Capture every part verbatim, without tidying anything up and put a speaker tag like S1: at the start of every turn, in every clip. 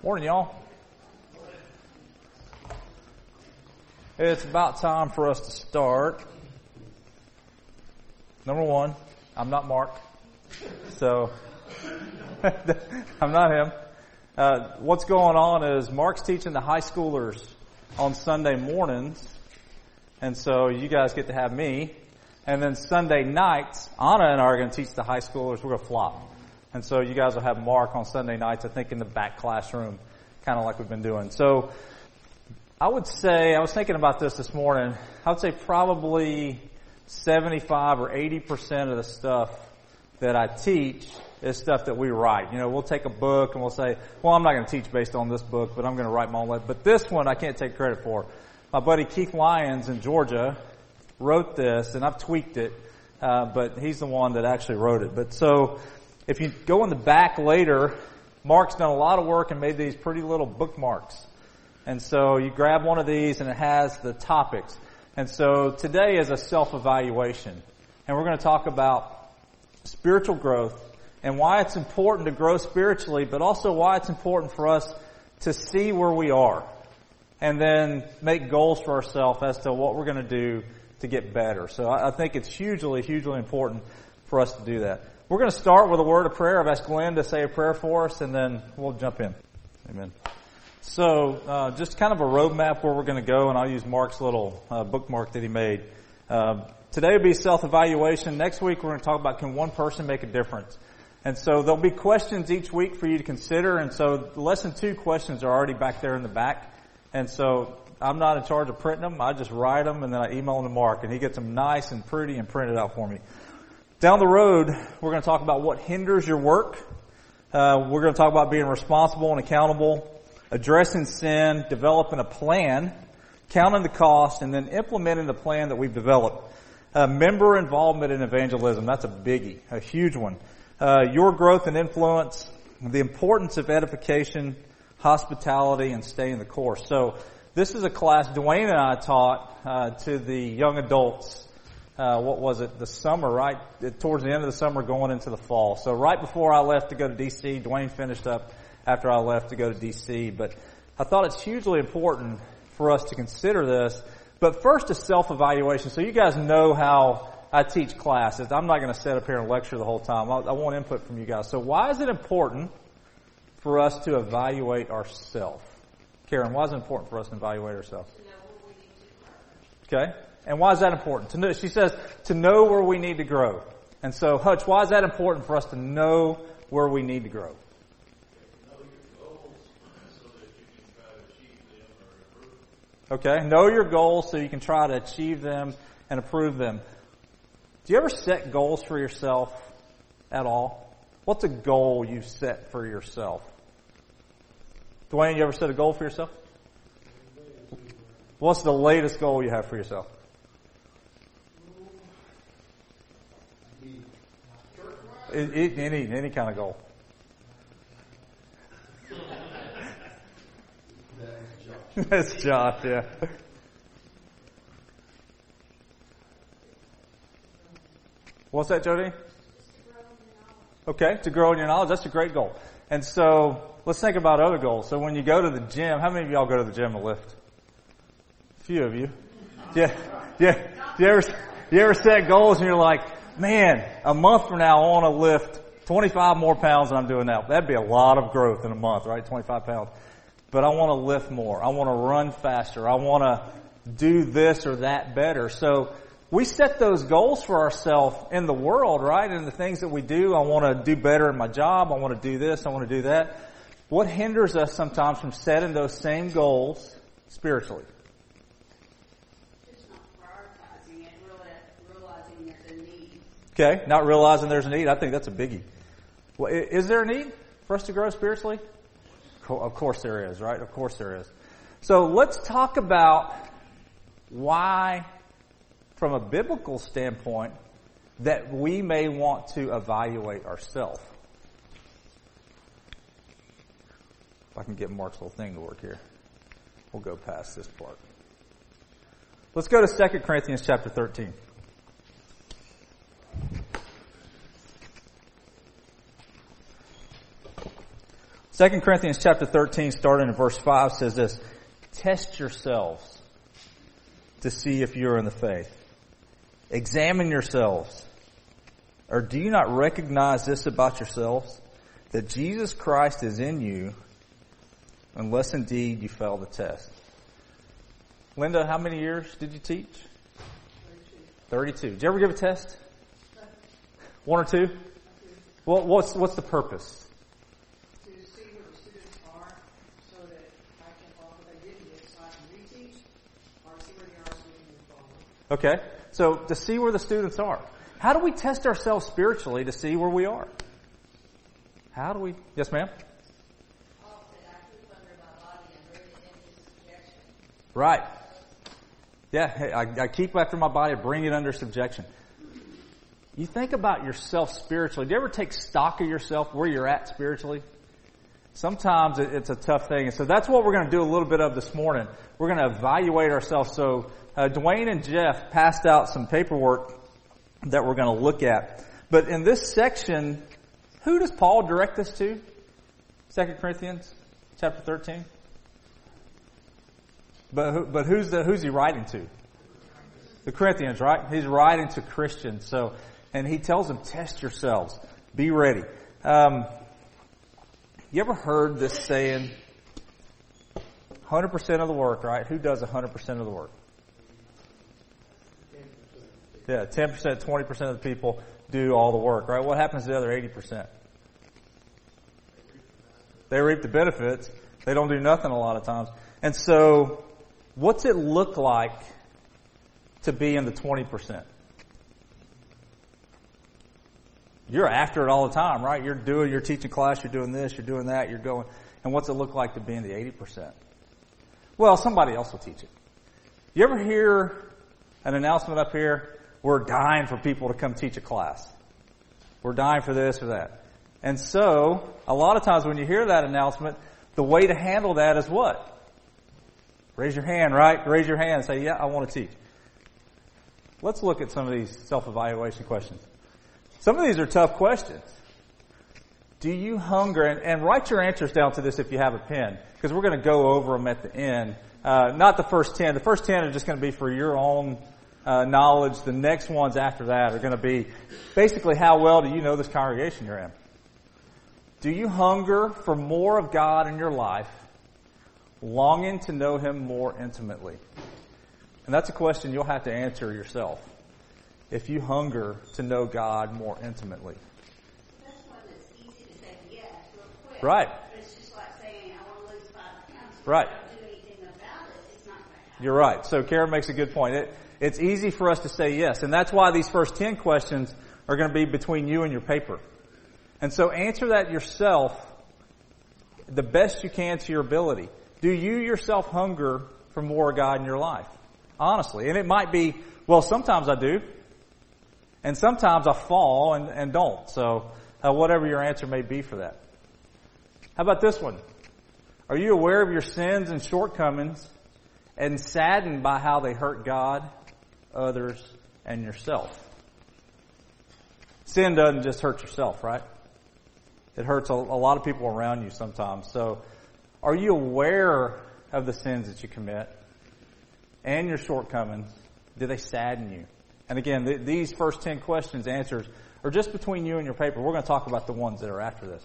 S1: Morning, y'all. It's about time for us to start. Number one, I'm not Mark, so I'm not him. Uh, what's going on is Mark's teaching the high schoolers on Sunday mornings, and so you guys get to have me. And then Sunday nights, Anna and I are going to teach the high schoolers. We're going to flop. And so you guys will have Mark on Sunday nights, I think in the back classroom, kind of like we've been doing. So I would say, I was thinking about this this morning, I would say probably seventy-five or eighty percent of the stuff that I teach is stuff that we write. You know, we'll take a book and we'll say, well, I'm not going to teach based on this book, but I'm going to write my own life. But this one I can't take credit for. My buddy Keith Lyons in Georgia wrote this, and I've tweaked it, uh, but he's the one that actually wrote it. But so if you go in the back later, Mark's done a lot of work and made these pretty little bookmarks. And so you grab one of these and it has the topics. And so today is a self-evaluation. And we're going to talk about spiritual growth and why it's important to grow spiritually, but also why it's important for us to see where we are and then make goals for ourselves as to what we're going to do to get better. So I think it's hugely, hugely important for us to do that. We're going to start with a word of prayer. I've asked Glenn to say a prayer for us, and then we'll jump in. Amen. So uh, just kind of a roadmap where we're going to go, and I'll use Mark's little uh, bookmark that he made. Uh, today will be self-evaluation. Next week we're going to talk about can one person make a difference. And so there'll be questions each week for you to consider, and so lesson two questions are already back there in the back. And so I'm not in charge of printing them. I just write them, and then I email them to Mark, and he gets them nice and pretty and printed out for me. Down the road, we're going to talk about what hinders your work. Uh, we're going to talk about being responsible and accountable, addressing sin, developing a plan, counting the cost, and then implementing the plan that we've developed. Uh, member involvement in evangelism, that's a biggie, a huge one. Uh, your growth and influence, the importance of edification, hospitality, and staying the course. So this is a class Dwayne and I taught uh, to the young adults. Uh, what was it, the summer, right? Towards the end of the summer going into the fall. So right before I left to go to D C, Dwayne finished up after I left to go to D C. But I thought it's hugely important for us to consider this. But first a self-evaluation. So you guys know how I teach classes. I'm not going to sit up here and lecture the whole time. I, I want input from you guys. So why is it important for us to evaluate ourselves? Karen, why is it important for us to evaluate ourselves?
S2: To know what we need to grow.
S1: Okay. And why is that important? To know, she says, to know where we need to grow. And so, Hutch, why is that important for us to know where we need to grow?
S3: Know your goals so that you can try to achieve them or improve them.
S1: Okay. Know your goals so you can try to achieve them and improve them. Do you ever set goals for yourself at all? What's a goal you've set for yourself? Dwayne, you ever set a goal for yourself? What's the latest goal you have for yourself? Any, any kind of goal. That's Josh, yeah. What's that, Jody? Okay, to grow in your knowledge. That's a great goal. And so, let's think about other goals. So when you go to the gym, how many of y'all go to the gym and lift? A few of you. Yeah, yeah. You ever, you ever set goals and you're like, man, a month from now I want to lift twenty-five more pounds than I'm doing now. That'd be a lot of growth in a month, right? twenty-five pounds. But I want to lift more. I want to run faster. I want to do this or that better. So we set those goals for ourselves in the world, right? And the things that we do. I want to do better in my job. I want to do this. I want to do that. What hinders us sometimes from setting those same goals spiritually? Okay, not realizing there's a need. I think that's a biggie. Well, is there a need for us to grow spiritually? Of course there is, right? Of course there is. So let's talk about why, from a biblical standpoint, that we may want to evaluate ourselves. If I can get Mark's little thing to work here. We'll go past this part. Let's go to Second Corinthians chapter thirteen. Second Corinthians chapter thirteen, starting in verse five, says this: test yourselves to see if you're in the faith. Examine yourselves. Or do you not recognize this about yourselves, that Jesus Christ is in you, unless indeed you fail the test? Linda, how many years did you teach? Thirty-two. Did you ever give a test? One or two? Well, what's what's the purpose?
S2: To see where the students are, so that I can follow what they didn't get, so I can reteach, or see where they are, so we can move forward.
S1: Okay, so to see where the students are. How do we test ourselves spiritually to see where we are? How do we? Yes, ma'am?
S2: Paul said, I keep under my body and bring it into subjection.
S1: Right. Yeah, I, I keep after my body, bring it under subjection. You think about yourself spiritually. Do you ever take stock of yourself, where you're at spiritually? Sometimes it, it's a tough thing. And so that's what we're going to do a little bit of this morning. We're going to evaluate ourselves. So uh, Dwayne and Jeff passed out some paperwork that we're going to look at. But in this section, who does Paul direct this to? Second Corinthians chapter thirteen. But who, but who's the who's he writing to? The Corinthians, right? He's writing to Christians. So, and he tells them, test yourselves, be ready. Um, you ever heard this saying? one hundred percent of the work, right? Who does one hundred percent of the work? Yeah, ten percent, twenty percent of the people do all the work, right? What happens to the other eighty percent? They reap the benefits. They don't do nothing a lot of times. And so, what's it look like to be in the twenty percent? You're after it all the time, right? You're doing, you're teaching class, you're doing this, you're doing that, you're going. And what's it look like to be in the eighty percent? Well, somebody else will teach it. You ever hear an announcement up here? We're dying for people to come teach a class. We're dying for this or that. And so, a lot of times when you hear that announcement, the way to handle that is what? Raise your hand, right? Raise your hand and say, yeah, I want to teach. Let's look at some of these self-evaluation questions. Some of these are tough questions. Do you hunger, and, and write your answers down to this if you have a pen, because we're going to go over them at the end. Uh, not the first ten. The first ten are just going to be for your own uh, knowledge. The next ones after that are going to be basically how well do you know this congregation you're in. Do you hunger for more of God in your life, longing to know Him more intimately? And that's a question you'll have to answer yourself. If you hunger to know God more intimately.
S4: That's one that's easy to say yes real quick.
S1: Right.
S4: But it's just like saying, I want to lose five pounds. If
S1: Right.
S4: I don't do anything about it, it's not going to happen.
S1: You're right. So Karen makes a good point. It, it's easy for us to say yes. And that's why these first ten questions are going to be between you and your paper. And so answer that yourself the best you can to your ability. Do you yourself hunger for more of God in your life? Honestly. And it might be, well, sometimes I do. And sometimes I fall and, and don't. So uh, whatever your answer may be for that. How about this one? Are you aware of your sins and shortcomings and saddened by how they hurt God, others, and yourself? Sin doesn't just hurt yourself, right? It hurts a, a lot of people around you sometimes. So are you aware of the sins that you commit and your shortcomings? Do they sadden you? And again, th- these first ten questions, answers, are just between you and your paper. We're going to talk about the ones that are after this.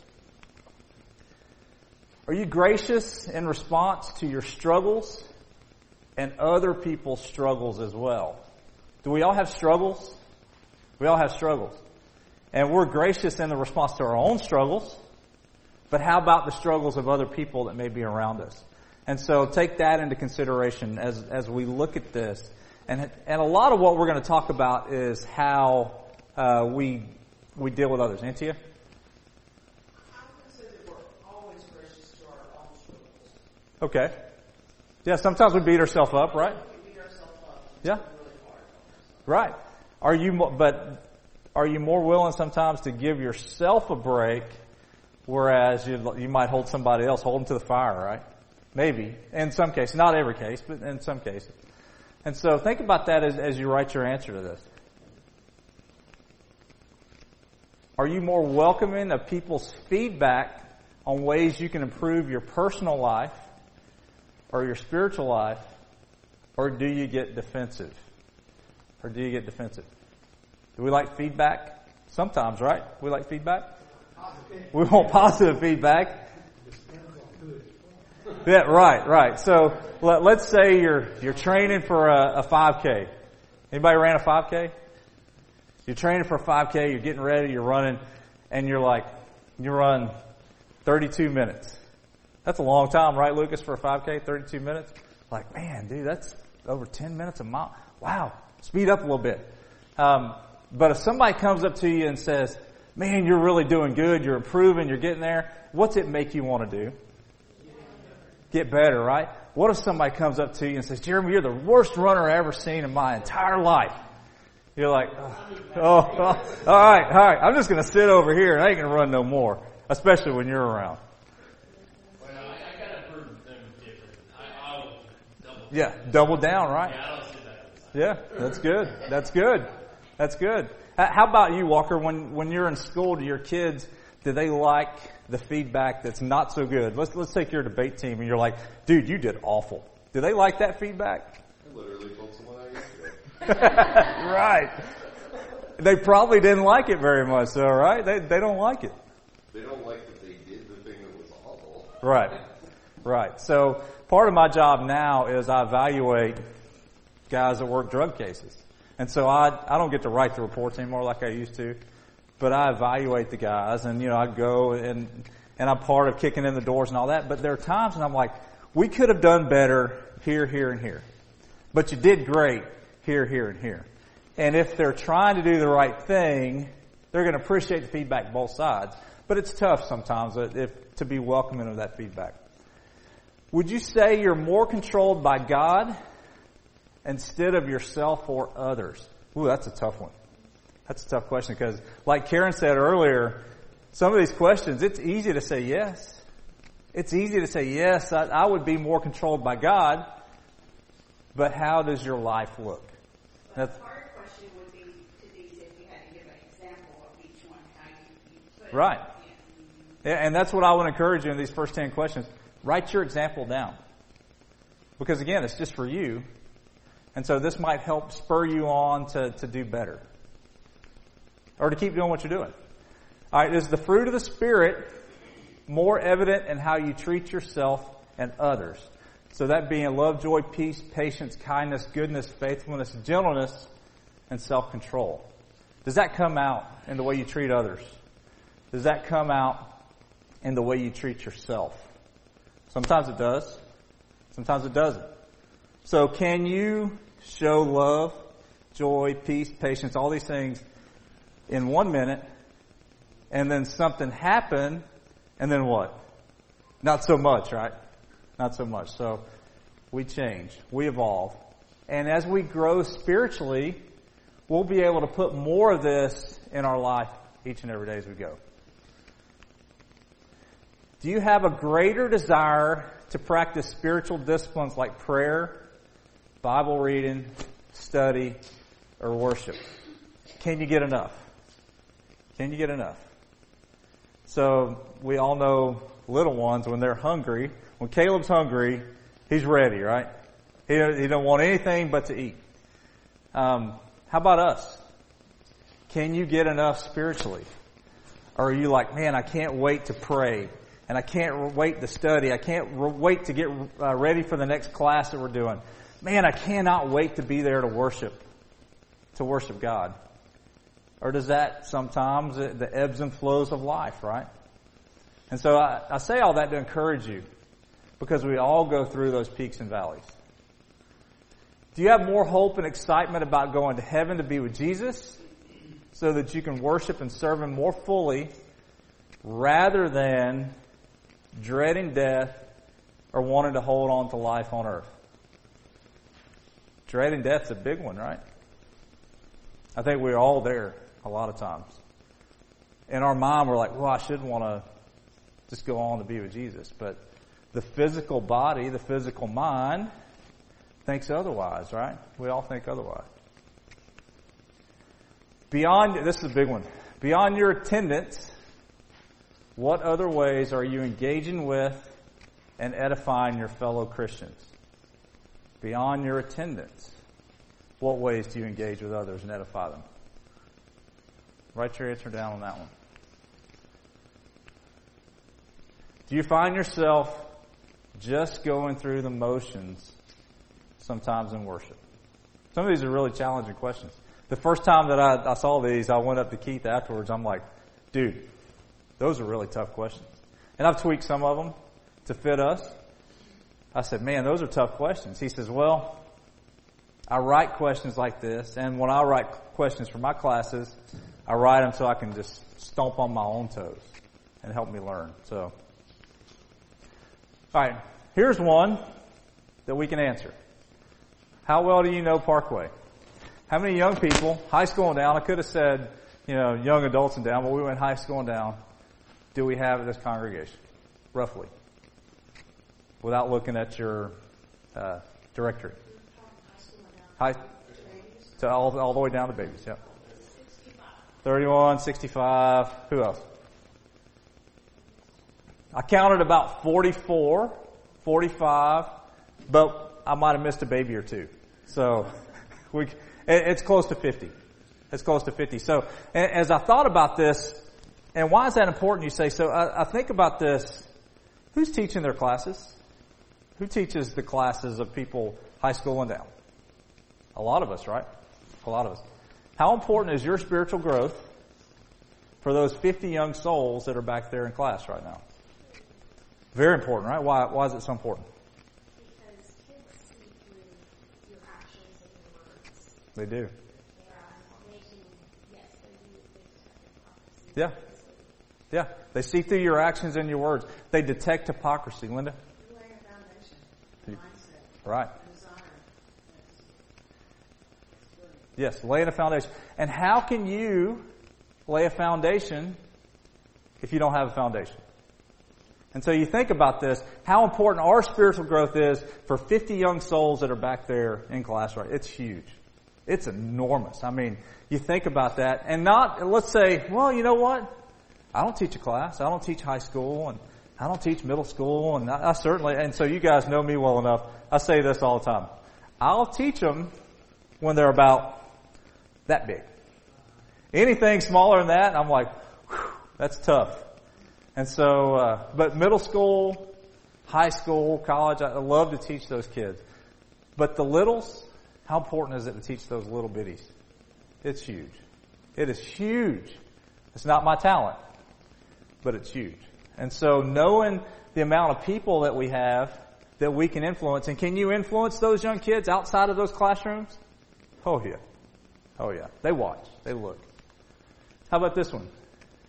S1: Are you gracious in response to your struggles and other people's struggles as well? Do we all have struggles? We all have struggles. And we're gracious in the response to our own struggles, but how about the struggles of other people that may be around us? And so take that into consideration as as we look at this. And and a lot of what we're going to talk about is how uh, we we deal with others. Antia?
S2: I would say that we're always gracious to our own struggles.
S1: Okay. Yeah, sometimes we beat ourselves up, right?
S2: We beat ourselves up.
S1: Yeah.
S2: It's really hard.
S1: Right. Are you mo- but are you more willing sometimes to give yourself a break, whereas you you might hold somebody else, hold them to the fire, right? Maybe. In some cases. Not every case, but in some cases. And so think about that as, as you write your answer to this. Are you more welcoming of people's feedback on ways you can improve your personal life or your spiritual life, or do you get defensive? Or do you get defensive? Do we like feedback? Sometimes, right? We like feedback? We want positive feedback. Yeah, right, right. So let, let's say you're you're training for a, a five K. Anybody ran a five K? You're training for a five K, you're getting ready, you're running, and you're like, you run thirty-two minutes. That's a long time, right, Lucas, for a five K, thirty-two minutes? Like, man, dude, that's over ten minutes a mile. Wow, speed up a little bit. Um, but if somebody comes up to you and says, man, you're really doing good, you're improving, you're getting there, what's it make you want to do? Get better, right? What if somebody comes up to you and says, Jeremy, you're the worst runner I've ever seen in my entire life? You're like, oh, oh, oh all right, all right, I'm just going to sit over here and I ain't going to run no more, especially when you're around.
S3: Well, I, I got to prove them different. I, I'll double.
S1: Yeah, double down, right?
S3: Yeah, I don't sit back.
S1: Yeah, that's good. That's good. That's good. How about you, Walker? When when you're in school, do your kids, do they like the feedback that's not so good? Let's let's take your debate team, and you're like, dude, you did awful. Do they like that feedback?
S5: I literally told someone I yesterday.
S1: Right. They probably didn't like it very much, though, right? They they don't like it.
S5: They don't like that they did the thing that was awful.
S1: Right. Right. So part of my job now is I evaluate guys that work drug cases. And so I I don't get to write the reports anymore like I used to, but I evaluate the guys, and you know I go and and I'm part of kicking in the doors and all that. But there are times when I'm like, we could have done better here, here, and here, but you did great here, here, and here. And if they're trying to do the right thing, they're going to appreciate the feedback both sides. But it's tough sometimes if to be welcoming of that feedback. Would you say you're more controlled by God instead of yourself or others? Ooh, that's a tough one. That's a tough question because, like Karen said earlier, some of these questions, it's easy to say yes. It's easy to say yes, I, I would be more controlled by God, but how does your life look?
S4: But the hard question would be to these if you had to give an example of each one, how you, you put it.
S1: Right.
S4: Yeah.
S1: Yeah, and that's what I want to encourage you in these first ten questions. Write your example down. Because again, it's just for you. And so this might help spur you on to, to do better. Or to keep doing what you're doing. Alright, is the fruit of the Spirit more evident in how you treat yourself and others? So that being love, joy, peace, patience, kindness, goodness, faithfulness, gentleness, and self-control. Does that come out in the way you treat others? Does that come out in the way you treat yourself? Sometimes it does. Sometimes it doesn't. So can you show love, joy, peace, patience, all these things in one minute, and then something happen, and then what? Not so much, right? Not so much. So we change. We evolve. And as we grow spiritually, we'll be able to put more of this in our life each and every day as we go. Do you have a greater desire to practice spiritual disciplines like prayer, Bible reading, study, or worship? Can you get enough? Can you get enough? So we all know little ones when they're hungry. When Caleb's hungry, he's ready, right? He he don't want anything but to eat. Um, how about us? Can you get enough spiritually? Or are you like, man, I can't wait to pray, and I can't wait to study. I can't wait to get uh, ready for the next class that we're doing. Man, I cannot wait to be there to worship, to worship God. Or does that sometimes, the ebbs and flows of life, right? And so I, I say all that to encourage you, because we all go through those peaks and valleys. Do you have more hope and excitement about going to heaven to be with Jesus so that you can worship and serve Him more fully rather than dreading death or wanting to hold on to life on earth? Dreading death's a big one, right? I think we're all there a lot of times. In our mind, we're like, well, I should want to just go on to be with Jesus. But the physical body, the physical mind, thinks otherwise, right? We all think otherwise. Beyond, this is a big one. Beyond your attendance, What other ways are you engaging with and edifying your fellow Christians? Beyond your attendance, what ways do you engage with others and edify them? Write your answer down on that one. Do you find yourself just going through the motions sometimes in worship? Some of these are really challenging questions. The first time that I, I saw these, I went up to Keith afterwards. I'm like, dude, those are really tough questions. And I've tweaked some of them to fit us. I said, man, those are tough questions. He says, well, I write questions like this, and when I write questions for my classes, I write them so I can just stomp on my own toes and help me learn. So, all right, here's one that we can answer. How well do you know Parkway? How many young people, high school and down, I could have said, you know, young adults and down, but we went high school and down, do we have at this congregation? Roughly. Without looking at your uh, directory. High, to all, all the way down to babies, yep. thirty-one, sixty-five, who else? I counted about forty-four, forty-five, but I might have missed a baby or two. So, we, it's close to fifty. It's close to fifty. So, as I thought about this, and why is that important, you say? So, I, I think about this. Who's teaching their classes? Who teaches the classes of people high school and down? A lot of us, right? A lot of us. How important is your spiritual growth for those fifty young souls that are back there in class right now? Very important, right? Why, why is it so important?
S6: Because kids see through your actions and your words.
S1: They do.
S6: They are making, yes, they do, they detect hypocrisy.
S1: Yeah. Yeah. They see through your actions and your words. They detect hypocrisy. Linda?
S2: You lay a foundation, a mindset,
S1: Right.
S2: a desire. That's, that's brilliant.
S1: Yes, laying a foundation. And how can you lay a foundation if you don't have a foundation? And so you think about this, how important our spiritual growth is for fifty young souls that are back there in class, right? It's huge. It's enormous. I mean, you think about that and not, let's say, well, you know what? I don't teach a class. I don't teach high school and I don't teach middle school and I, I certainly, and so you guys know me well enough. I say this all the time. I'll teach them when they're about that big. Anything smaller than that, I'm like, whew, that's tough. And so, uh, but middle school, high school, college, I love to teach those kids. But the littles, how important is it to teach those little bitties? It's huge. It is huge. It's not my talent, but it's huge. And so knowing the amount of people that we have that we can influence, and can you influence those young kids outside of those classrooms? Oh yeah. Oh yeah. They watch. They look. How about this one?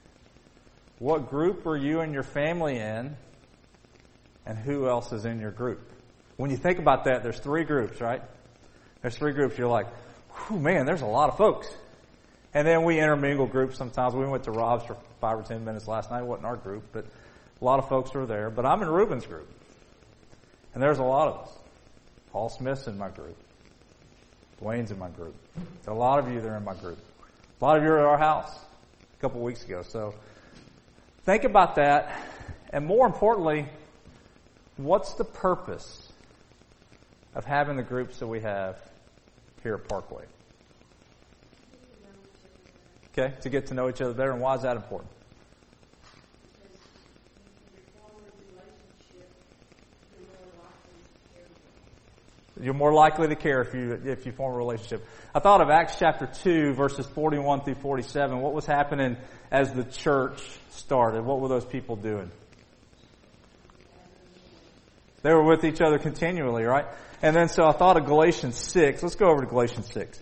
S1: What group are you and your family in, and who else is in your group? When you think about that, there's three groups, right? There's three groups. You're like, whew, man, there's a lot of folks. And then we intermingle groups sometimes. We went to Rob's for five or ten minutes last night. It wasn't our group, but a lot of folks were there. But I'm in Reuben's group. And there's a lot of us. Paul Smith's in my group. Dwayne's in my group. There's a lot of you that are in my group. A lot of you are at our house a couple of weeks ago. So think about that. And more importantly, what's the purpose of having the groups that we have here at Parkway? Okay, to get to know each other better. And why is that important? You're more likely to care if you if you form a relationship. I thought of Acts chapter two, verses forty-one through forty-seven. What was happening as the church started? What were those people doing? They were with each other continually, right? And then so I thought of Galatians six. Let's go over to Galatians six.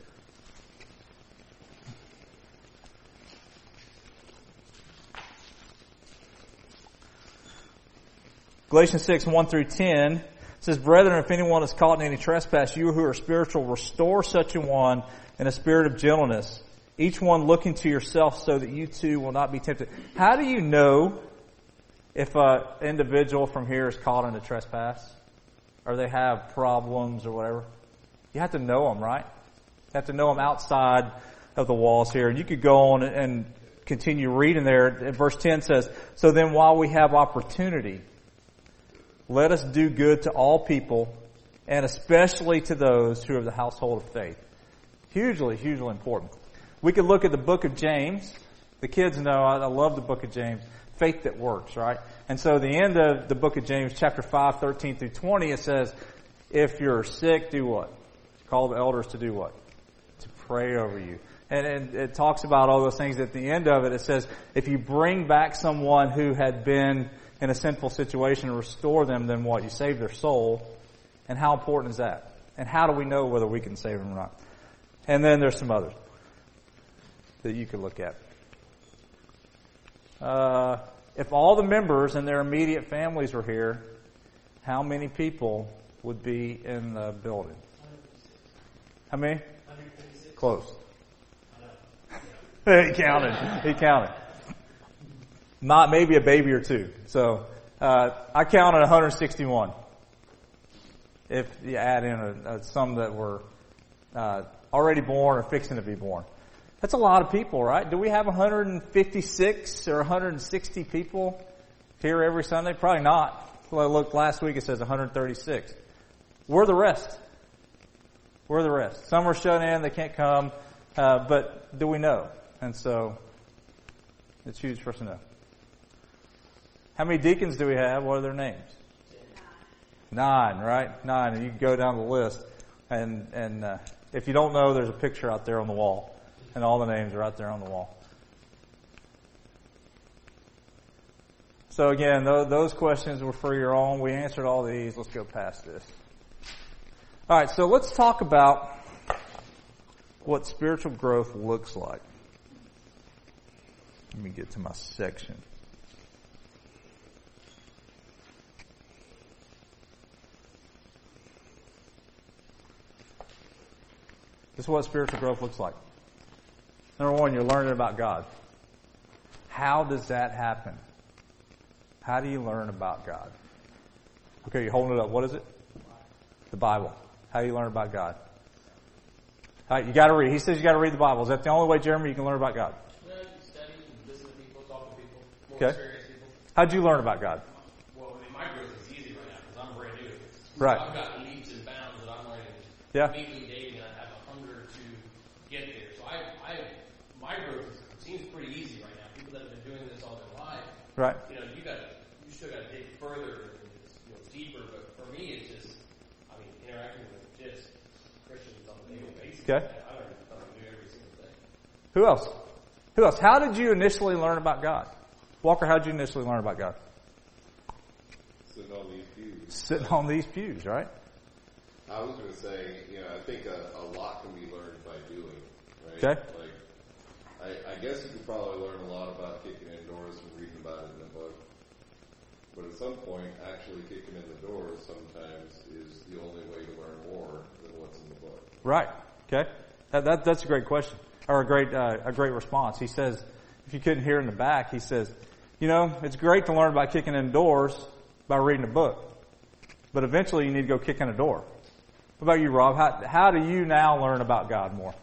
S1: Galatians six, one through ten. It says, brethren, if anyone is caught in any trespass, you who are spiritual, restore such a one in a spirit of gentleness, each one looking to yourself so that you too will not be tempted. How do you know if an individual from here is caught in a trespass or they have problems or whatever? You have to know them, right? You have to know them outside of the walls here. And you could go on and continue reading there. Verse ten says, "So then while we have opportunity, let us do good to all people, and especially to those who are of the household of faith." Hugely, hugely important. We could look at the book of James. The kids know I, I love the book of James. Faith that works, right? And so the end of the book of James, chapter five, thirteen through twenty, it says, if you're sick, do what? Call the elders to do what? To pray over you. And, and it talks about all those things. At the end of it, it says, if you bring back someone who had been in a sinful situation and restore them, then what? You save their soul. And how important is that? And how do we know whether we can save them or not? And then there's some others that you could look at. Uh, if all the members and their immediate families were here, how many people would be in the building? How many? Close. He counted. He counted. Not maybe a baby or two. So uh, I counted one hundred sixty-one. If you add in a, a, some that were uh, already born or fixing to be born. That's a lot of people, right? Do we have one hundred fifty-six or one hundred sixty people here every Sunday? Probably not. Well, look, last week it says one hundred thirty-six. Where are the rest? Where are the rest? Some are shut in, they can't come, uh, but do we know? And so, it's huge for us to know. How many deacons do we have? What are their names? Nine, right? Nine, and you can go down the list. And, and uh, if you don't know, there's a picture out there on the wall. And all the names are out there on the wall. So again, those questions were for your own. We answered all these. Let's go past this. All right, so let's talk about what spiritual growth looks like. Let me get to my section. This is what spiritual growth looks like. Number one, you're learning about God. How does that happen? How do you learn about God? Okay, you're holding it up. What is it? The Bible. How do you learn about God? All right, you got to read. He says you got to read the Bible. Is that the only way, Jeremy, you can learn about God?
S3: Yeah, you study, listen to people, talk to people, more
S1: Okay.
S3: experienced people.
S1: How'd you learn about God?
S3: Well, I mean, my growth is easy right now because I'm brand new.
S1: Right.
S3: I've got leaps and bounds that I'm learning.
S1: Yeah.
S3: Immediately dating, and I have a hunger to get there. So I, I, my growth seems pretty easy right now. People that have been doing this all their life,
S1: Right.
S3: you know, you got, you still got to dig further and you know, deeper. But for me, it's just, I mean, interacting with just Christians on a daily basis.
S1: Okay.
S3: I learn something new every single day.
S1: Who else? Who else? How did you initially learn about God? Walker, how did you initially learn about God?
S5: Sitting on these pews.
S1: Sitting on these pews, right?
S5: I was going to say, you know, I think a, a lot can be learned by doing, right?
S1: Okay.
S5: Like, I, I guess you could probably learn a lot about kicking in doors and reading about it in a book. But at some point, actually kicking in the doors sometimes is the only way to learn more than what's in the book.
S1: Right. Okay. That, that that's a great question, or a great uh, a great response. He says, if you couldn't hear in the back, he says, you know, it's great to learn about kicking in doors by reading a book, but eventually you need to go kick in a door. What about you, Rob? How how do you now learn about God more?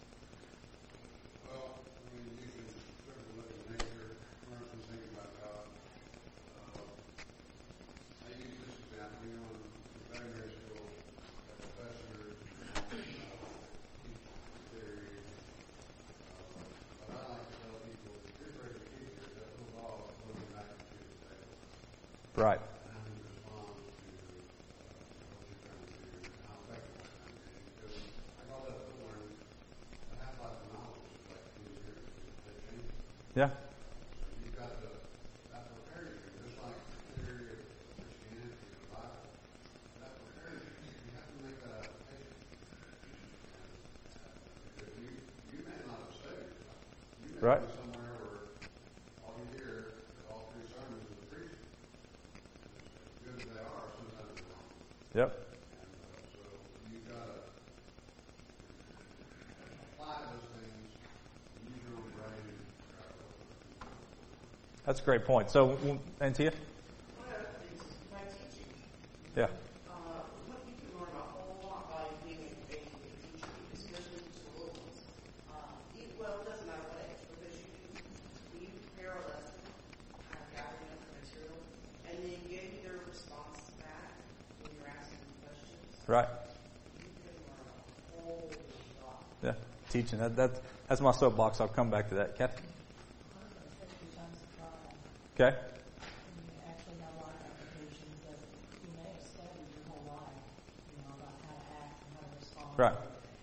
S7: Well, I mean, you can certainly look at nature, learn some things about God. Uh, I use this example, you know, in veterinary school, a professor uh, teaches theory. Uh, but I like to tell people, if you're afraid of teacher, that little dog is going back to the table.
S1: Right.
S7: And how you respond to uh, what you're trying to do, and how effective you're trying to be. Because I call that little learning, the half-life of knowledge is like two years. It changes.
S1: Yeah.
S7: So you've got to, that prepares you, just like the theory of Christianity and the Bible. That prepares you. You have to make that application. Because you, you may not have studied it. You may
S1: Right.
S7: be somewhere where all you hear is all three sermons of the preacher. As good as they are, sometimes they're wrong.
S1: Yep.
S7: And uh, so you've got to apply those things, use your own brain, and try to open it.
S1: That's a great point. So, Antia?
S2: One of the things is by teaching.
S1: Yeah.
S2: Uh, what you can learn a whole lot by being a, a, a teacher, especially to the little ones. Uh, even, well, it doesn't matter what age, because you can
S1: Right. Yeah, teaching. That, that, that's my soapbox. I'll come back to that. Kathy? Okay. Right.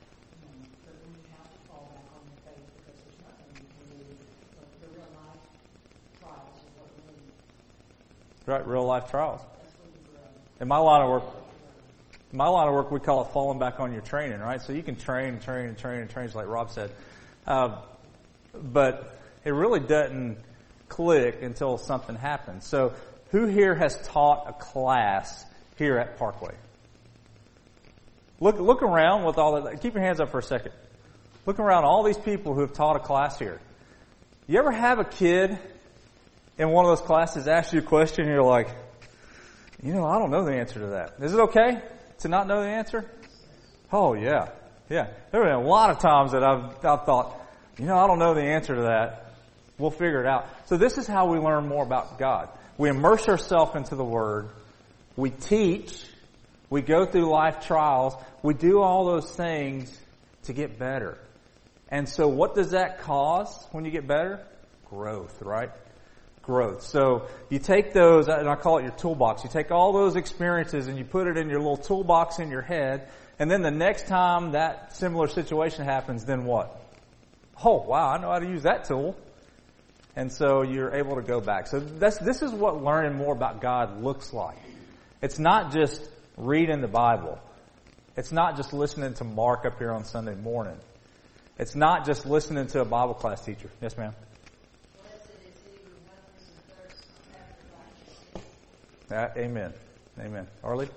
S1: Right, real life trials. In my line of work, in my line of work, we call it falling back on your training, right? So you can train and train and train and train, like Rob said. Uh, but it really doesn't click until something happens. So who here has taught a class here at Parkway? Look, look around with all that. Keep your hands up for a second. Look around all these people who have taught a class here. You ever have a kid in one of those classes ask you a question and you're like, you know, I don't know the answer to that. Is it okay to not know the answer? Oh, yeah. Yeah. There have been a lot of times that I've, I've thought, you know, I don't know the answer to that. We'll figure it out. So this is how we learn more about God. We immerse ourselves into the Word. We teach. We go through life trials. We do all those things to get better. And so what does that cause when you get better? Growth, right? Growth. So you take those, and I call it your toolbox. You take all those experiences and you put it in your little toolbox in your head. And then the next time that similar situation happens, then what? Oh, wow, I know how to use that tool. And so you're able to go back. So that's, this is what learning more about God looks like. It's not just reading the Bible. It's not just listening to Mark up here on Sunday morning. It's not just listening to a Bible class teacher. Yes, ma'am? Uh, amen. Amen. Arlie?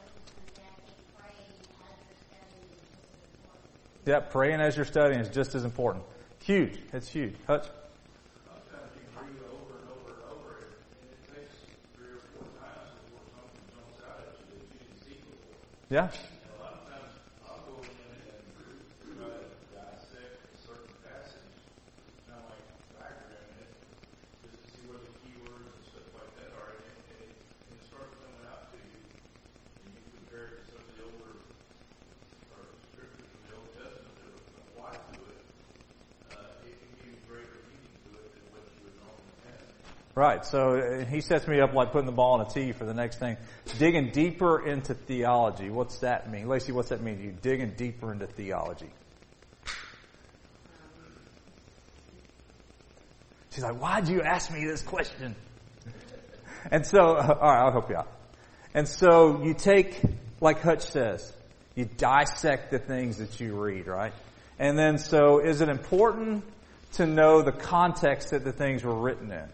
S1: Yeah, praying as you're studying is just as important. Huge. It's huge. Hutch?
S7: Sometimes you can read it over and over and over, and it takes three or four times before something jumps out at you that you didn't see before.
S1: Yeah.
S7: And a lot of times I'll go in and try to dissect a certain passage, kind of like background it, just to see where the keywords and stuff like that are, and it, and it starts coming out to you, and you compare it to some of the older or scriptures from the Old Testament that apply to it. Uh, it can give you greater meaning to it than what you would normally have.
S1: Right. So uh, he sets me up like putting the ball in a tee for the next thing. Digging deeper into theology. What's that mean? Lacey, what's that mean to you? Digging deeper into theology. She's like, why'd you ask me this question? And so, uh, all right, I'll help you out. And so you take, like Hutch says, you dissect the things that you read, right? And then so is it important to know the context that the things were written in?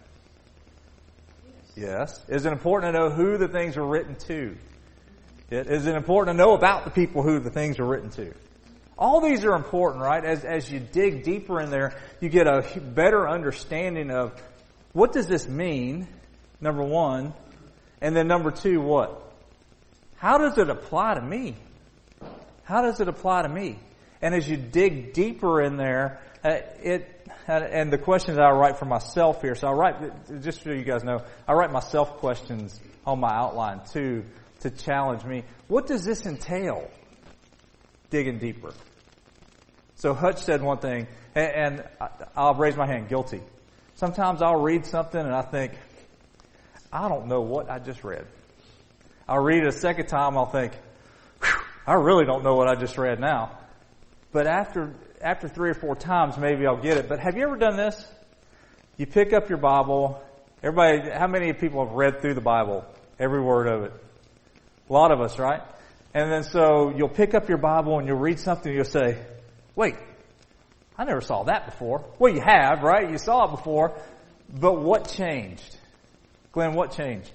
S1: Yes. Is it important to know who the things were written to? Is it important to know about the people who the things were written to? All these are important, right? As as you dig deeper in there, you get a better understanding of what does this mean, number one, and then number two, what? How does it apply to me? How does it apply to me? And as you dig deeper in there, uh, it and the questions I write for myself here. So I write, just so you guys know, I write myself questions on my outline too to challenge me. What does this entail? Digging deeper. So Hutch said one thing, and I'll raise my hand, guilty. Sometimes I'll read something and I think, I don't know what I just read. I'll read it a second time, I'll think, I really don't know what I just read now. But after after three or four times, maybe I'll get it. But have you ever done this? You pick up your Bible. Everybody, how many people have read through the Bible? Every word of it. A lot of us, right? And then so you'll pick up your Bible and you'll read something and you'll say, wait, I never saw that before. Well, you have, right? You saw it before. But what changed? Glenn, what changed?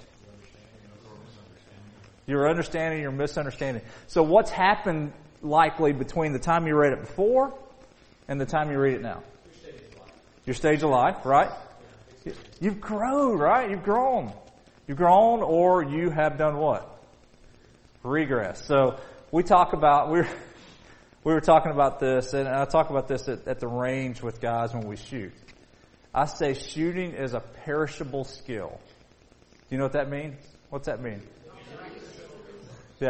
S1: Your understanding, your misunderstanding. So what's happened likely between the time you read it before and the time you read it now? Your stage of life, right? You've grown, right? You've grown. You've grown or you have done what? Regress. So we talk about, we were, we were talking about this, and I talk about this at, at the range with guys when we shoot. I say shooting is a perishable skill. Do you know what that means? What's that mean? Yeah.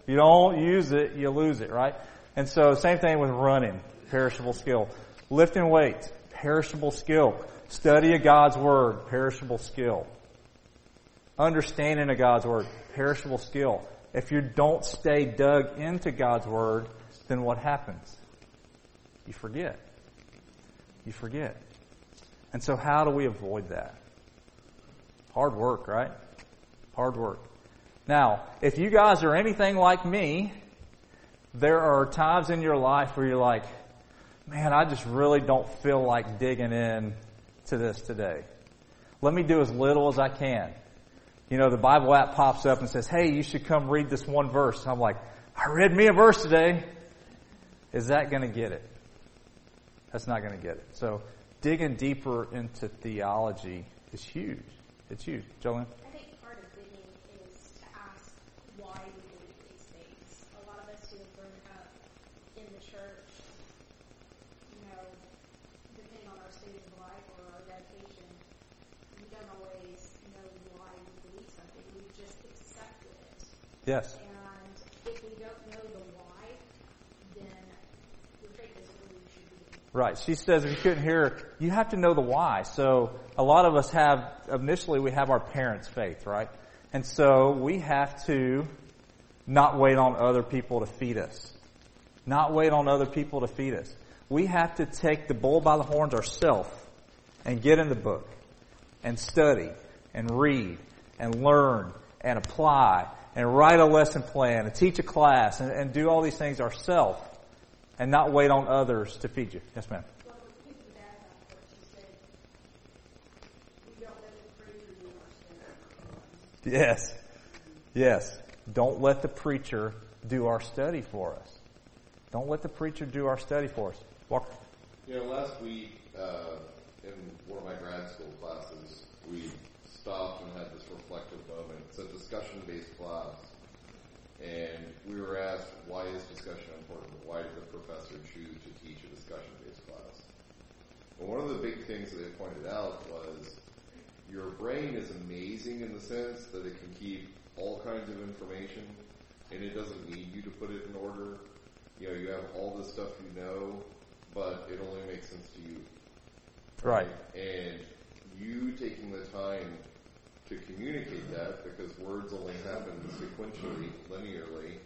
S1: You don't use it, you lose it, right? And so same thing with running, perishable skill. Lifting weights, perishable skill. Study of God's Word, perishable skill. Understanding of God's Word, perishable skill. If you don't stay dug into God's Word, then what happens? You forget. You forget. And so how do we avoid that? Hard work, right? Hard work. Now, if you guys are anything like me, there are times in your life where you're like, man, I just really don't feel like digging in to this today. Let me do as little as I can. You know, the Bible app pops up and says, hey, you should come read this one verse. And I'm like, I read me a verse today. Is that going to get it? That's not going to get it. So digging deeper into theology is huge. It's huge. Jolene?
S6: I think part of digging is to ask why we believe these things. A lot of us who have grown up in the church, you know, depending on our stage of life or our dedication, we don't always know why we believe something. We just accepted it.
S1: Yes.
S6: And if we don't know the why, then your faith isn't really what should be.
S1: Right. She says, if you couldn't hear her, you have to know the why. So a lot of us have, initially we have our parents' faith, right? And so we have to not wait on other people to feed us. Not wait on other people to feed us. We have to take the bull by the horns ourselves and get in the book and study and read and learn and apply and write a lesson plan and teach a class and, and do all these things ourselves and not wait on others to feed you. Yes, ma'am.
S6: Well, the people that have what you said, we don't let the preacher do our study.
S1: Yes. Yes. Don't let the preacher do our study for us. Don't let the preacher do our study for us. Walker.
S5: You know, last week, uh, in one of my grad school classes, we stopped and had this reflective moment. It's a discussion-based class. And we were asked, why is discussion important? Why did the professor choose to teach a discussion-based class? And one of the big things that they pointed out was your brain is amazing in the sense that it can keep all kinds of information, and it doesn't need you to put it in order. You know, you have all this stuff you know, but it only makes sense to you.
S1: Right.
S5: And you taking the time to communicate that, because words only happen sequentially, linearly,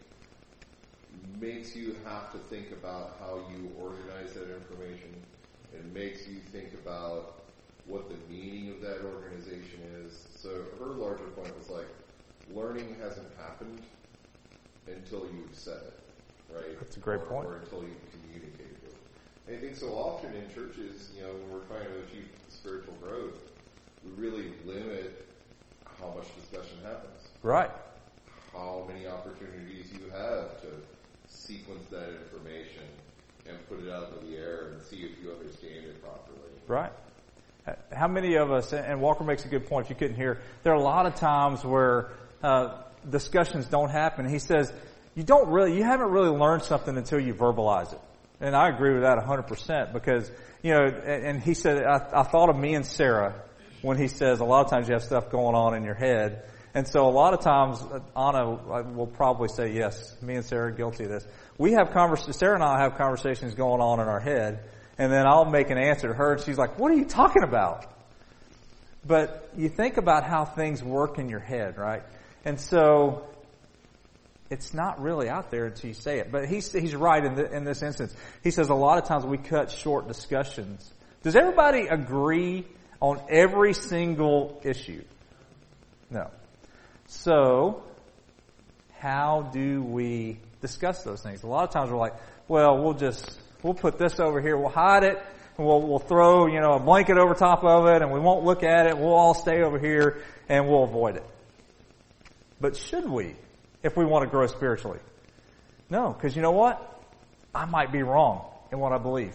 S5: makes you have to think about how you organize that information. It makes you think about what the meaning of that organization is. So her larger point was like, learning hasn't happened until you've said it, right?
S1: That's a great
S5: or,
S1: point.
S5: Or until you've communicated it. And I think so often in churches, you know, when we're trying to achieve spiritual growth, we really limit how much discussion happens.
S1: Right.
S5: How many opportunities you have to sequence that information and put it out into the air and see if you understand it properly.
S1: Right. How many of us, and Walker makes a good point if you couldn't hear, there are a lot of times where uh, discussions don't happen. He says, you don't really, you haven't really learned something until you verbalize it. And I agree with that one hundred percent because, you know, and, and he said, I, I thought of me and Sarah when he says a lot of times you have stuff going on in your head. And so a lot of times, Anna will probably say, yes, me and Sarah are guilty of this. We have conversations, Sarah and I have conversations going on in our head, and then I'll make an answer to her, and she's like, what are you talking about? But you think about how things work in your head, right? And so it's not really out there until you say it. But he's, he's right in, the, in this instance. He says a lot of times we cut short discussions. Does everybody agree on every single issue? No. So, how do we discuss those things? A lot of times we're like, well, we'll just, we'll put this over here, we'll hide it, and we'll, we'll throw, you know, a blanket over top of it, and we won't look at it, we'll all stay over here, and we'll avoid it. But should we, if we want to grow spiritually? No, because you know what? I might be wrong in what I believe.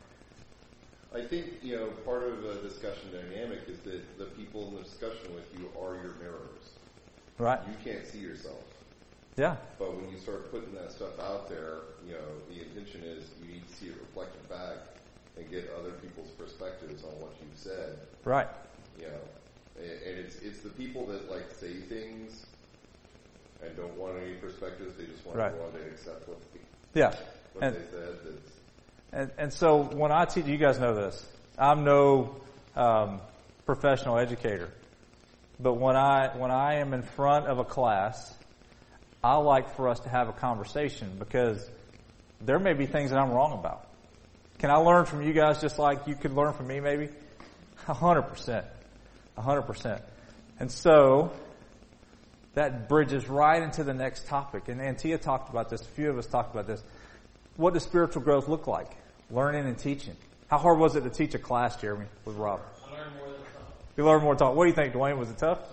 S5: I think, you know, part of the discussion dynamic is that the people in the discussion with you are your mirrors.
S1: Right.
S5: You can't see yourself.
S1: Yeah.
S5: But when you start putting that stuff out there, you know, the intention is you need to see it reflected back and get other people's perspectives on what you've said.
S1: Right.
S5: You know, and, and it's it's the people that like say things and don't want any perspectives. They just want
S1: Right.
S5: everyone to accept what they,
S1: Yeah.
S5: what
S1: And,
S5: they said. It's,
S1: and, and so when I teach, you guys know this, I'm no um, professional educator. But when I when I am in front of a class, I like for us to have a conversation because there may be things that I'm wrong about. Can I learn from you guys just like you could learn from me maybe? A hundred percent. A hundred percent. And so that bridges right into the next topic. And Antia talked about this. A few of us talked about this. What does spiritual growth look like? Learning and teaching. How hard was it to teach a class, Jeremy, with Rob?
S3: I learned more than some.
S1: You learned more talk. What do you think, Dwayne? Was it tough?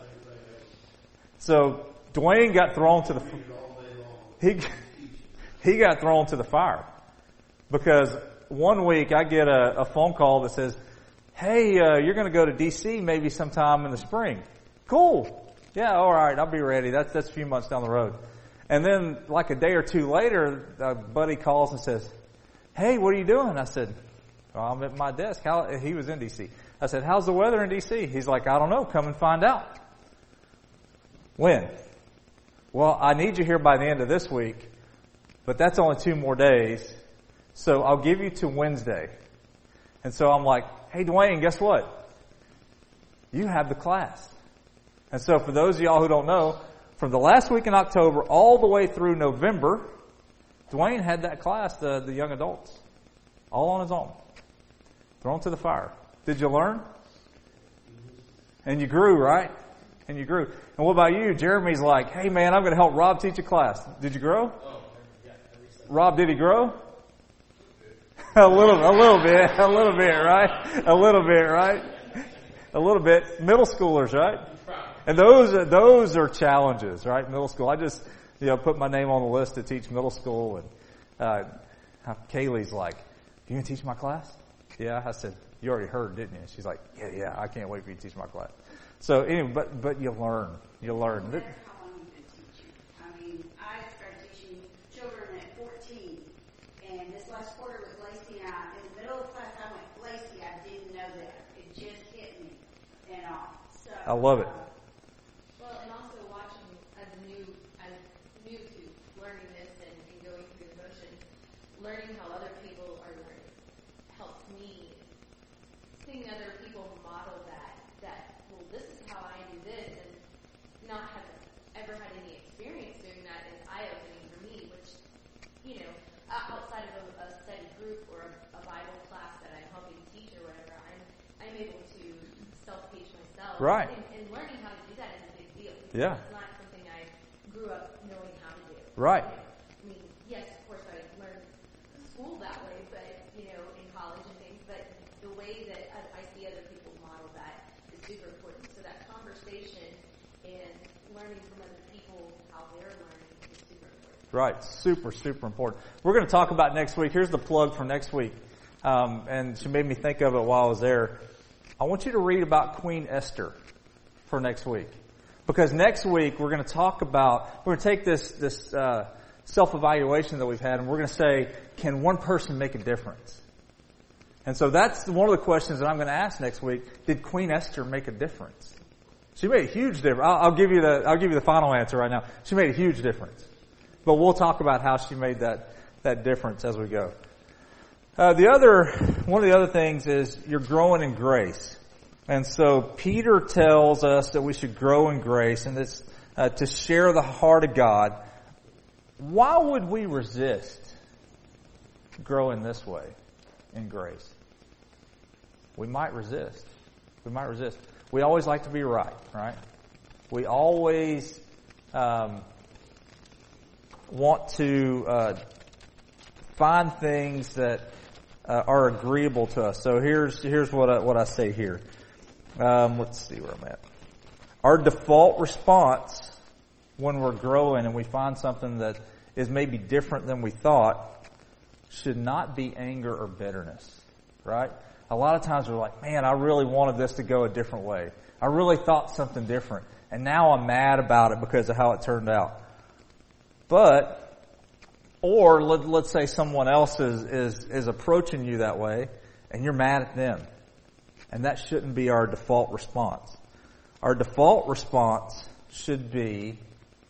S1: So Dwayne got thrown to the he he got thrown to the fire because one week I get a, a phone call that says, "Hey, uh, you're going to go to D C maybe sometime in the spring." Cool. Yeah, all right. I'll be ready. That's that's a few months down the road. And then, like a day or two later, a buddy calls and says, "Hey, what are you doing?" I said, well, "I'm at my desk." How, he was in D C. I said, "How's the weather in D C?" He's like, "I don't know. Come and find out." When? Well, I need you here by the end of this week, but that's only two more days, so I'll give you to Wednesday. And so I'm like, "Hey, Dwayne, guess what? You have the class." And so for those of y'all who don't know, from the last week in October all the way through November, Dwayne had that class, the, the young adults, all on his own, thrown to the fire. Did you learn? And you grew, right? And you grew. And what about you? Jeremy's like, "Hey man, I'm going to help Rob teach a class." Did you grow?
S3: Oh, yeah, every Sunday.
S1: Rob, did he grow? a little, a little bit, a little bit, right? A little bit, right? A little bit. Middle schoolers, right? And those are, those are challenges, right? Middle school. I just, you know, put my name on the list to teach middle school, and uh, Kaylee's like, "You gonna teach my class?" Yeah, I said, "You already heard, didn't you?" She's like, "Yeah, yeah, I can't wait for you to teach my class." So anyway, but but you learn, you learn.
S4: No matter how long you've been teaching. I mean, I started teaching children at fourteen, and this last quarter with Lacey and I, in the middle of class, I went, "Lacey, I didn't know that. It just hit me," and all. So
S1: I love it.
S4: uh,
S8: Well, and also watching as a new, as new to learning this and, and going through the motions, learning how other people are learning helps me seeing other people model that, that, well, this is how I do this, and not have ever had any experience doing that is eye-opening for me, which, you know, outside of a, a study group or a, a Bible class that I'm helping teach or whatever, I'm, I'm able to self-teach myself.
S1: Right.
S8: And, and learning how to do that is a big deal.
S1: Yeah.
S8: It's not something I grew up knowing how to do.
S1: Right.
S8: I mean, yes, of course I learned school that way, but, you know, in college and things, but the way that I, I see other people model that is super important. So that conversation and learning from other people how they're learning is super important.
S1: Right. Super, super important. We're going to talk about next week. Here's the plug for next week. Um, and she made me think of it while I was there. I want you to read about Queen Esther for next week. Because next week we're going to talk about, we're going to take this, this, uh, self-evaluation that we've had and we're going to say, can one person make a difference? And so that's one of the questions that I'm going to ask next week. Did Queen Esther make a difference? She made a huge difference. I'll, I'll give you the, I'll give you the final answer right now. She made a huge difference. But we'll talk about how she made that, that difference as we go. Uh, the other, one of the other things is you're growing in grace. And so Peter tells us that we should grow in grace and it's, uh, to share the heart of God. Why would we resist growing this way in grace? We might resist. We might resist. We always like to be right, right? We always um, want to uh, find things that uh, are agreeable to us. So here's here's what I, what I say here. Um, let's see where I'm at. Our default response when we're growing and we find something that is maybe different than we thought should not be anger or bitterness, right? A lot of times we're like, man, I really wanted this to go a different way. I really thought something different. And now I'm mad about it because of how it turned out. But, or let, let's say someone else is, is, is approaching you that way and you're mad at them. And that shouldn't be our default response. Our default response should be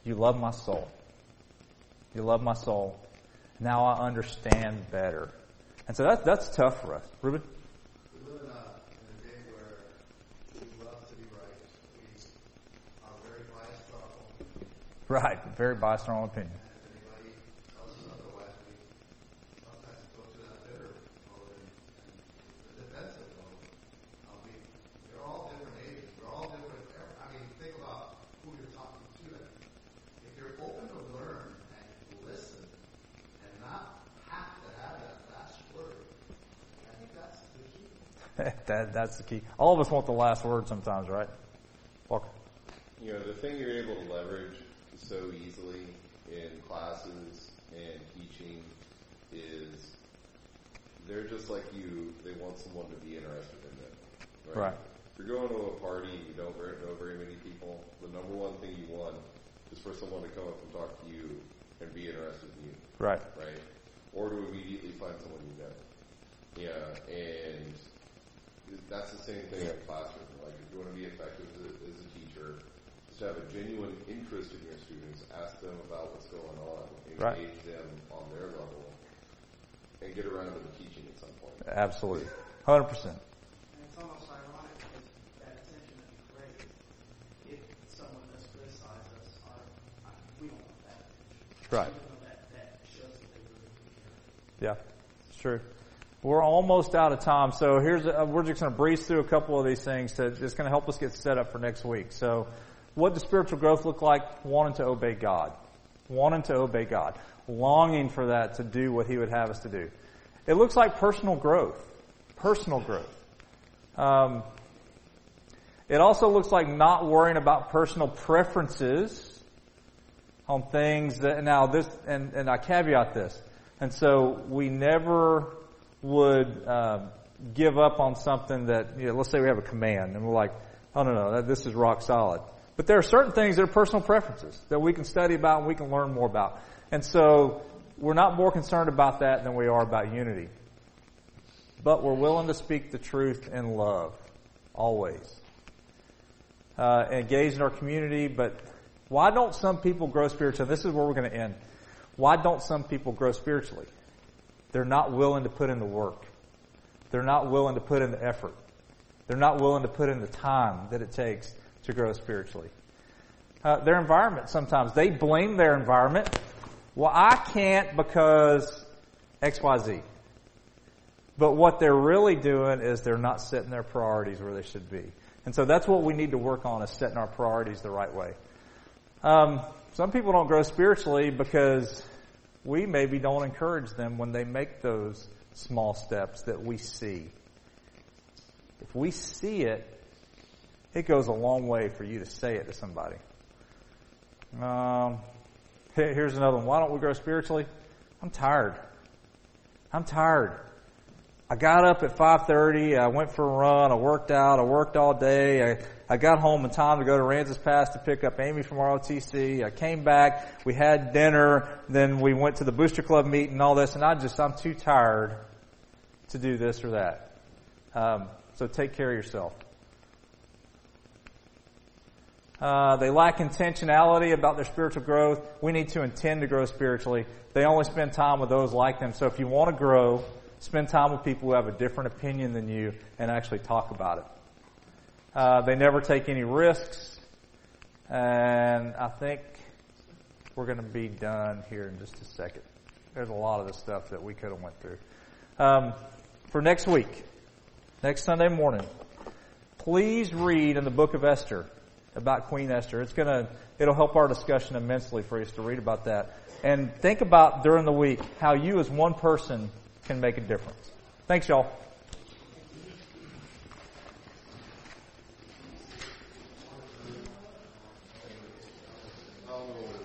S1: You love my soul. You love my soul. Now I understand better. And so that's, that's tough for us. Ruben?
S7: We live in a, in a day where we love to be right. We are very biased to our own.
S1: Right. Very biased in our own opinion.
S7: And if anybody tells us otherwise, we sometimes go to that bitter mode and, and the defensive mode. Um, we, we're all different ages. We're all different. I mean, think about who you're talking to. And if you're open to learn and listen and not have to have that last word, I think that's the key.
S1: that That's the key. All of us want the last word sometimes, right? Walker?
S5: You know, the thing you're able to leverage so easily in classes and teaching is they're just like you. They want someone to be interested in them. Right?
S1: Right.
S5: If you're going to a party and you don't very, know very many people, the number one thing you want is for someone to come up and talk to you and be interested in you.
S1: Right.
S5: Right? Or to immediately find someone you know. Yeah, and that's the same thing in a classroom. Like, if you want to be effective as a, as a teacher, just have a genuine interest in your students, ask them about what's going on, engage
S1: Right.
S5: them on their level, and get around to the teaching at some point.
S1: Absolutely. one hundred percent.
S2: And it's almost ironic because that attention that we crave, if someone does criticize us, our, I, we don't want that attention.
S1: Right.
S2: Even though that, that shows that they really do care.
S1: Yeah, it's true. We're almost out of time, so here's a, we're just going to breeze through a couple of these things to just going to help us get set up for next week. So, what does spiritual growth look like? Wanting to obey God, wanting to obey God, longing for that to do what He would have us to do. It looks like personal growth, personal growth. Um, it also looks like not worrying about personal preferences on things that now this and, and I caveat this, and so we never would um, give up on something that, you know, let's say we have a command and we're like, oh no, no, this is rock solid. But there are certain things that are personal preferences that we can study about and we can learn more about. And so we're not more concerned about that than we are about unity. But we're willing to speak the truth in love, always. Uh, engage in our community, but why don't some people grow spiritually? This is where we're going to end. Why don't some people grow spiritually? They're not willing to put in the work. They're not willing to put in the effort. They're not willing to put in the time that it takes to grow spiritually. Uh, their environment sometimes, they blame their environment. Well, I can't because X Y Z. But what they're really doing is they're not setting their priorities where they should be. And so that's what we need to work on, is setting our priorities the right way. Um, some people don't grow spiritually because we maybe don't encourage them when they make those small steps that we see. If we see it, it goes a long way for you to say it to somebody. Um, here's another one. Why don't we grow spiritually? I'm tired. I'm tired. I got up at five thirty. I went for a run. I worked out. I worked all day. I, I got home in time to go to Rances Pass to pick up Amy from R O T C. I came back. We had dinner. Then we went to the Booster Club meeting and all this. And I just, I'm too tired to do this or that. Um, so take care of yourself. Uh, they lack intentionality about their spiritual growth. We need to intend to grow spiritually. They only spend time with those like them. So if you want to grow, spend time with people who have a different opinion than you and actually talk about it. Uh, they never take any risks. And I think we're going to be done here in just a second. There's a lot of the stuff that we could have went through. Um, for next week, next Sunday morning, please read in the book of Esther about Queen Esther. It's gonna, it'll help our discussion immensely for us to read about that. And think about during the week how you as one person can make a difference. Thanks, y'all.
S5: Oh.